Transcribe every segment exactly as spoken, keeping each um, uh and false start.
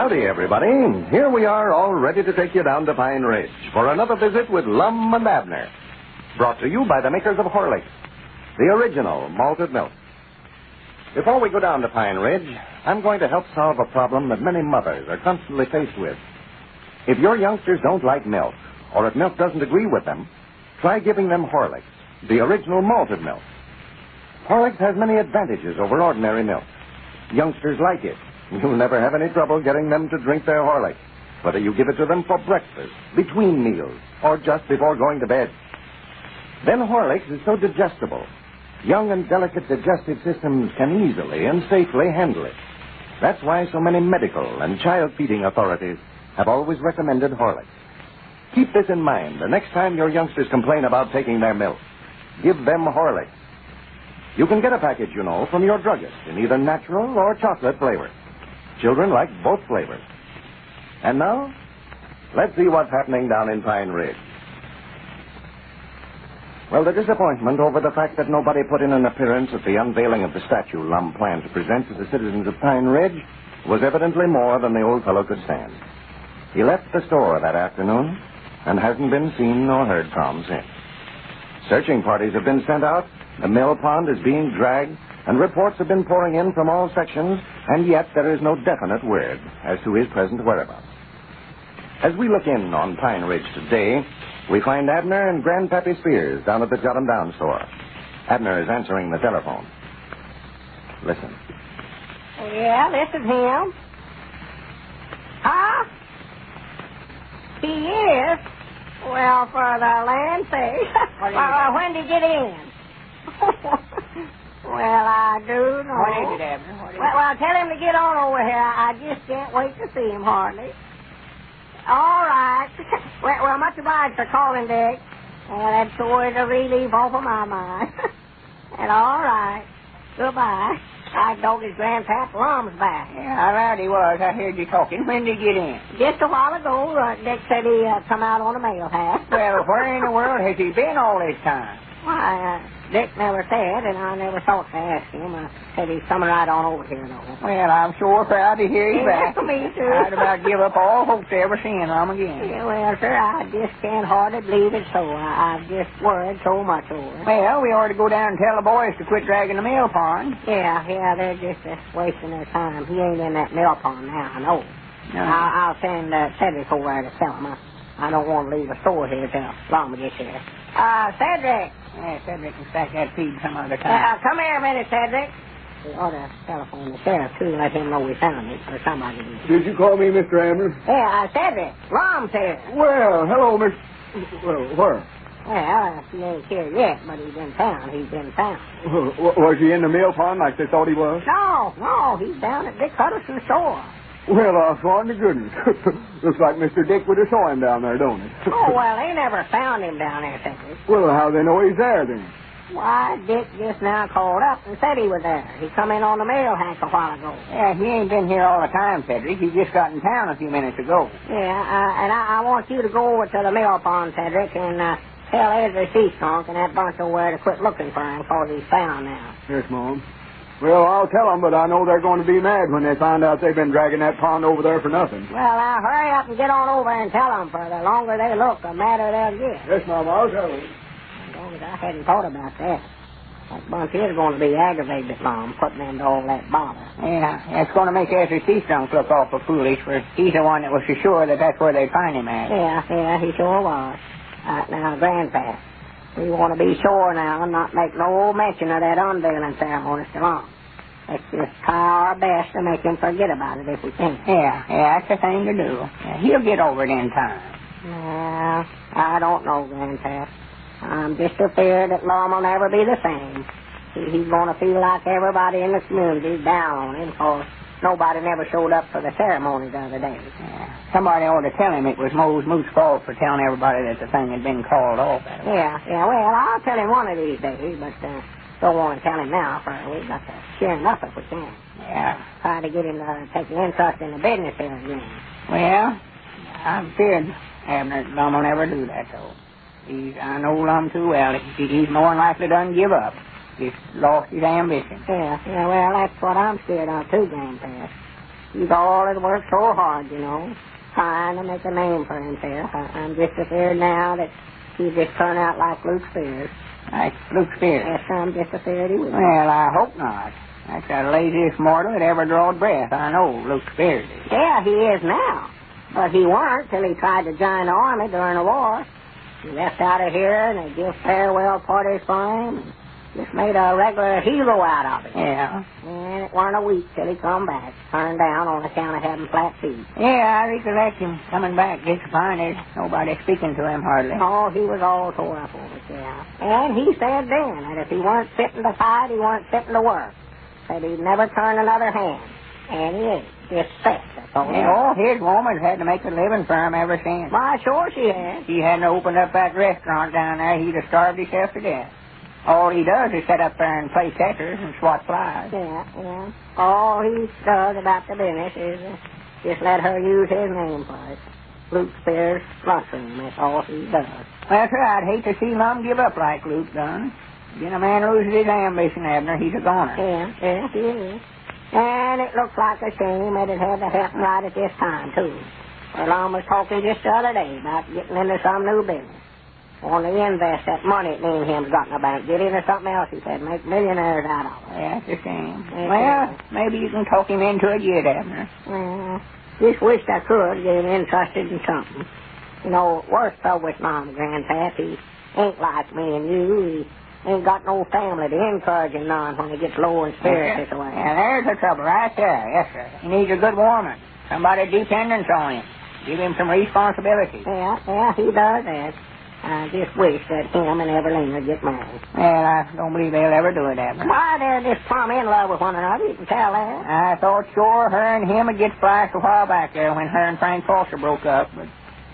Howdy, everybody. Here we are, all ready to take you down to Pine Ridge for another visit with Lum and Abner. Brought to you by the makers of Horlicks, the original malted milk. Before we go down to Pine Ridge, I'm going to help solve a problem that many mothers are constantly faced with. If your youngsters don't like milk, or if milk doesn't agree with them, try giving them Horlicks, the original malted milk. Horlicks has many advantages over ordinary milk. Youngsters like it. You'll never have any trouble getting them to drink their Horlicks, whether you give it to them for breakfast, between meals, or just before going to bed. Then Horlicks is so digestible. Young and delicate digestive systems can easily and safely handle it. That's why so many medical and child-feeding authorities have always recommended Horlicks. Keep this in mind the next time your youngsters complain about taking their milk. Give them Horlicks. You can get a package, you know, from your druggist in either natural or chocolate flavor. Children like both flavors. And now, let's see what's happening down in Pine Ridge. Well, the disappointment over the fact that nobody put in an appearance at the unveiling of the statue Lum planned to present to the citizens of Pine Ridge was evidently more than the old fellow could stand. He left the store that afternoon and hasn't been seen nor heard from since. Searching parties have been sent out, the mill pond is being dragged, and reports have been pouring in from all sections, and yet there is no definite word as to his present whereabouts. As we look in on Pine Ridge today, we find Abner and Grandpappy Spears down at the Jot 'em Down store. Abner is answering the telephone. Listen. Yeah, this is him. Huh? He is? Well, for the land sake. Well, when did he get in? Well, I do know. What is it, Abner? What is well, it? well, tell him to get on over here. I just can't wait to see him, hardly. All right. well, well, much obliged for calling, Dick. Well, that sure is a relief off of my mind. And all right. Goodbye. I told his grandpap Lum's back. Yeah, all right, he was. I heard you talking. When did he get in? Just a while ago, uh, Dick said he uh, come out on a mail hat. Well, where in the world has he been all this time? Why, uh, Dick never said, and I never thought to ask him. I said he's coming right on over here, though. Well, I'm sure proud to hear he's Yeah, back. me too. I'd about give up all hope to ever seeing him again. Yeah, well, sir, I just can't hardly believe it so. I, I've just worried so much over it. Well, we ought to go down and tell the boys to quit dragging the mill pond. Yeah, yeah, they're just uh, wasting their time. He ain't in that mill pond now, I know. No. I'll, I'll send uh, Cedric over there to tell him. I, I don't want to leave the store here till Lama gets here. Uh, Cedric. Yeah, Cedric can stack that feed some other Uh, time. come here a minute, Cedric. We ought to telephone the sheriff, too, let him know we found it, or somebody did. Did you call me, Mister Abner? Yeah, uh, Cedric. Lom's here. Well, hello, Mister Well, where? Well, uh, he ain't here yet, but he's in town. He's in town. W- Was he in the mill pond like they thought he was? No, no, he's down at Dick Hutterson's store. Well, I sworn to goodness. Looks like Mister Dick would have saw him down there, don't it? Oh, well, they never found him down there, Cedric. Well, how they know he's there, then? Why, Dick just now called up and said he was there. He come in on the mail hack a while ago. Yeah, he ain't been here all the time, Cedric. He just got in town a few minutes ago. Yeah, uh, and I, I want you to go over to the mill pond, Cedric, and uh, tell Ezra Seaskunk and that bunch over there to quit looking for him, because he's found now. Yes, Mom. Well, I'll tell them, but I know they're going to be mad when they find out they've been dragging that pond over there for nothing. Well, now, hurry up and get on over and tell them, for the longer they look, the madder they'll get. Yes, Mom, I'll tell them. As I hadn't thought about that. That bunch is going to be aggravated, Mom, putting into all that bother. Yeah, it's going to make Ezra Seaskunk look awful foolish, for he's the one that was so sure that that's where they'd find him at. Yeah, yeah, he sure was. Uh, now, Grandpa, we want to be sure now and not make no mention of that unveiling ceremony so long. Let's just try our best to make him forget about it if we can. Yeah, yeah, that's the thing to do. Yeah, he'll get over it in time. Well, I don't know, Grandpa. I'm just afraid that Lum will never be the same. He, he's going to feel like everybody in the community is down on him, because nobody never showed up for the ceremony the other day. Yeah. Somebody ought to tell him it was Mose Moose's fault for telling everybody that the thing had been called off. Yeah, yeah, well, I'll tell him one of these days, but uh, don't want to tell him now, for we've got to share enough if we can. Yeah. Try to get him to take an interest in the business here again. Well, I'm feared Abner Lum will never do that, though. He's, I know Lum too well. He, he's more than likely done give up. He's lost his ambition. Yeah, yeah, well, that's what I'm scared of, too, Grandpa. He's always worked so hard, you know, trying to make a name for himself. I, I'm just afraid now that he'll just turn out like Luke Spears. Like Luke Spears? Yes, sir, I'm just afraid he will. Well, I hope not. That's the laziest mortal that ever drawed breath. I know Luke Spears is. Yeah, he is now. But he weren't till he tried to join the army during the war. He left out of here, and they give farewell parties for him, and just made a regular hero out of it. Yeah. And it weren't a week till he come back, turned down on account of having flat feet. Yeah, I recollect him coming back disappointed. Nobody speaking to him hardly. Oh, he was all tore up over it, yeah. And he said then that if he weren't fitting to fight, he weren't fitting to work. Said he'd never turn another hand. And he ain't. Just set, that's all. Yeah, oh, his woman's had to make a living for him ever since. Why, sure she has. He hadn't opened up that restaurant down there, he'd have starved himself to death. All he does is sit up there and play checkers and swat flies. Yeah, yeah. All he does about the business is uh, just let her use his name for it. Luke Spears Lunchroom, that's all he does. That's right. I'd hate to see Lum give up like Luke done. When a man loses his ambition, Abner, he's a goner. Yeah, yeah, he is. And it looks like a shame that it had to happen right at this time, too. Well, I was talking just the other day about getting into some new business. Only invest that money that me and him's got in the bank. Get into something else, he said. Make millionaires out of it. Yeah, that's a shame. It's well, a... maybe you can talk him into it yet, Abner. Well, just wished I could get him interested in something. You know, worst of with Mom, Grandpap, he ain't like me and you. He ain't got no family to encourage him none when he gets low in spirits this way. Yeah, there's the trouble right there. Yes, sir. He needs a good woman. Somebody dependent on him. Give him some responsibility. Yeah, yeah, he does that. I just wish that him and Evelina get married. Well, I don't believe they'll ever do it, Abner. Why, they're just plumb in love with one another. You can tell that. I thought sure her and him would get spliced a while back there when her and Frank Foster broke up, but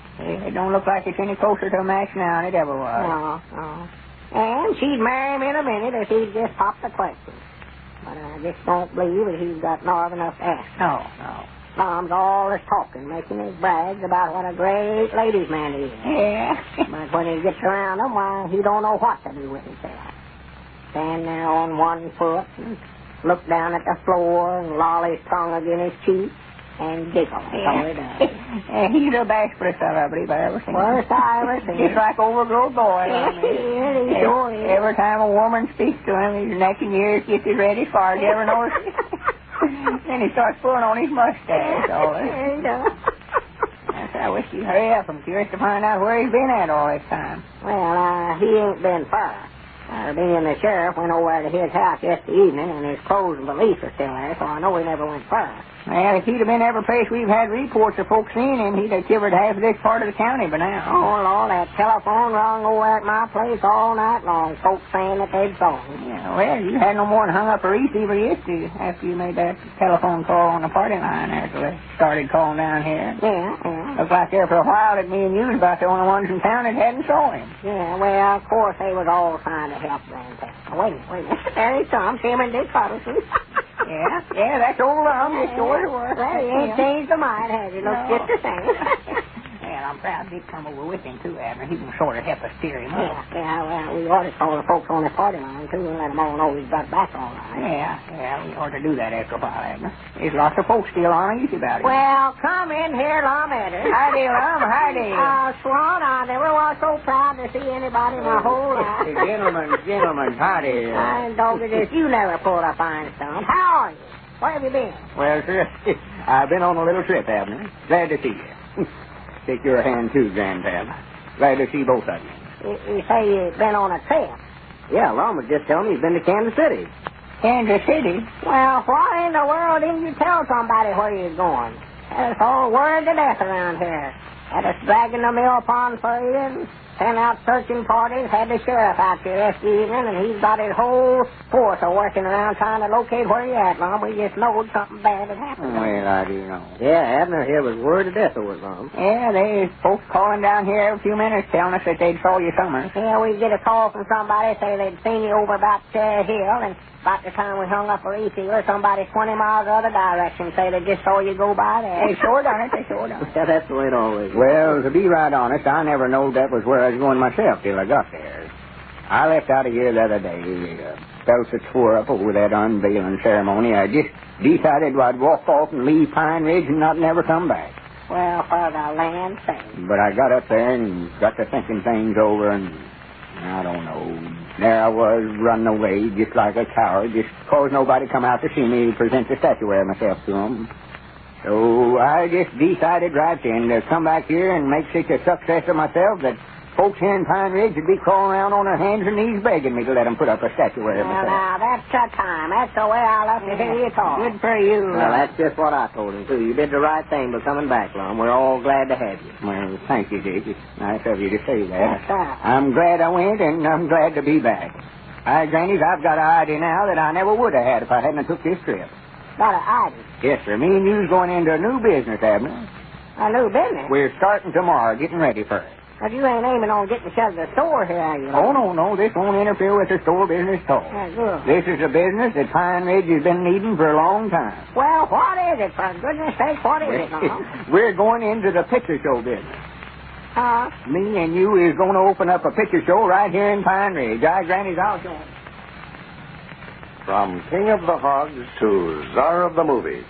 it don't look like it's any closer to a match now than it ever was. No, no. And she'd marry him in a minute if he'd just pop the question. But I just don't believe that he's got nerve enough to ask. No, no. Mom's always talking, making his brags about what a great ladies' man he is. Yeah. But when he gets around them, why, he don't know what to do with himself. Stand there on one foot and look down at the floor and loll his tongue against his cheek and giggle. That's all he does. Yeah, he's the bashfulest fellow I believe I ever seen. Worst I ever seen. He's like overgrown boy. Yes, he is. He sure is. Every time a woman speaks to him, his neck and ears gets as red as far. You ever notice? Then he starts pulling on his mustache. All this. Yeah, he does. I wish he'd hurry up. I'm curious to find out where he's been at all this time. Well, uh, he ain't been far. Uh, me and the sheriff went over to his house yesterday evening, and his clothes and valise are still there, so I know he never went far. Well, if he'd have been every place we've had reports of folks seeing him, he'd have covered half of this part of the county by now. Oh, Lord, that telephone rung over at my place all night long, folks saying that they'd saw him. Yeah, well, you had no more than hung up a receiver yesterday after you made that telephone call on the party line after they started calling down here. Yeah, yeah. Looked like there for a while that me and you was about the only ones in town that hadn't saw him. Yeah, well, of course, they was all trying to help Grandpa. Oh, wait a minute, wait a minute. There he comes, him and Dick Huddleston. Yeah, yeah, that's old Lum. It's sure it was. Well, he ain't changed the mind, has he? Looks No. just the same. Well, I'm proud Dick come over with him, too, Abner. He can sort of help us steer him Yeah, up. yeah, well, we ought to call the folks on the party line, too, and let them all know he's got back all right. Yeah, yeah, we ought to do that after a while, Abner. There's lots of folks still on easy about it. Well, come in here, Lum Eddie. Howdy, Lum, howdy. Oh, Swan, I never was so proud to see anybody in my whole life. Gentlemen, gentlemen, howdy. I dog it is. You never pulled a fine stone. How are you? Where have you been? Well, sir, I've been on a little trip, Abner. Glad to see you. Take your hand, too, Grandpap. Glad to see both of you. You, you say you've been on a trip. Yeah, Lum was just telling me he's been to Kansas City. Kansas City? Well, why in the world didn't you tell somebody where you was going? Had us all worried to death around here. Had us dragging the mill pond for you, sent out searching parties, had the sheriff out here yesterday evening, and he's got his whole force of working around trying to locate where you're at, Lum. We just knowed something bad had happened. Well, I do know. Yeah, Abner here was worried to death over it, Lum. Yeah, there's folks calling down here every few minutes telling us that they'd saw you somewhere. Yeah, we get a call from somebody say they'd seen you over about Cherry Hill, and about the time we hung up a receiver, somebody twenty miles the other direction say they just saw you go by there. They sure done it, they sure done it. Yeah, that's the way it always is. Well, to be right honest, I never knowed that was where I was going myself till I got there. I left out of here the other day. Uh, felt so tore up over that unveiling ceremony. I just decided I'd walk off and leave Pine Ridge and not never come back. Well, for the land sake. But I got up there and got to thinking things over, and I don't know. There I was, running away just like a coward, just cause nobody come out to see me present the statuary myself to them. So I just decided right then to come back here and make such a success of myself that folks here in Pine Ridge would be crawling around on their hands and knees begging me to let them put up a statuary of Well, myself. now, that's the time. That's the way I love to hear you talk. Good for you. Well, that's just what I told him, too. You did the right thing by coming back, Lum. We're all glad to have you. Well, thank you, Dick. It's nice of you to say that. That's right. I'm glad I went, and I'm glad to be back. Hi, Grannies, I've got an idea now that I never would have had if I hadn't took this trip. Got an idea. Yes, sir. Me and you's going into a new business, Abner. A new business. We're starting tomorrow, getting ready for it. But you ain't aiming on getting shut of the store here, are you? Oh, no, no. This won't interfere with the store business at all. Yeah, good. This is a business that Pine Ridge has been needing for a long time. Well, what is it? For goodness sake, what is it, now? We're going into the picture show business. Huh? Me and you is going to open up a picture show right here in Pine Ridge. I, Grannies, I'll join. From King of the Hogs to Czar of the Movies.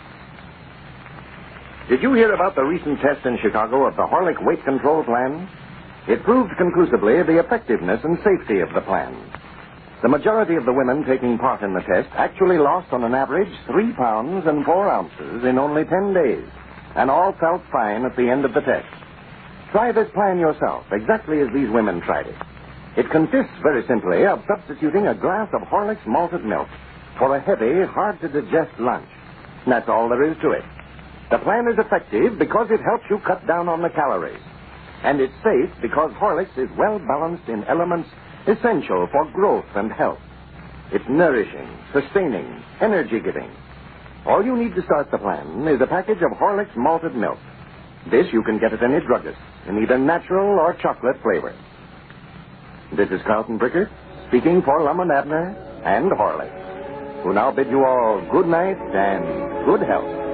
Did you hear about the recent test in Chicago of the Horlick weight control plan? It proved conclusively the effectiveness and safety of the plan. The majority of the women taking part in the test actually lost on an average three pounds and four ounces in only ten days, and all felt fine at the end of the test. Try this plan yourself, exactly as these women tried it. It consists very simply of substituting a glass of Horlick's malted milk for a heavy, hard-to-digest lunch. And that's all there is to it. The plan is effective because it helps you cut down on the calories. And it's safe because Horlicks is well balanced in elements essential for growth and health. It's nourishing, sustaining, energy-giving. All you need to start the plan is a package of Horlicks malted milk. This you can get at any druggist in either natural or chocolate flavor. This is Carlton Bricker, speaking for Lum and Abner and Horlicks, who now bid you all good night and good health.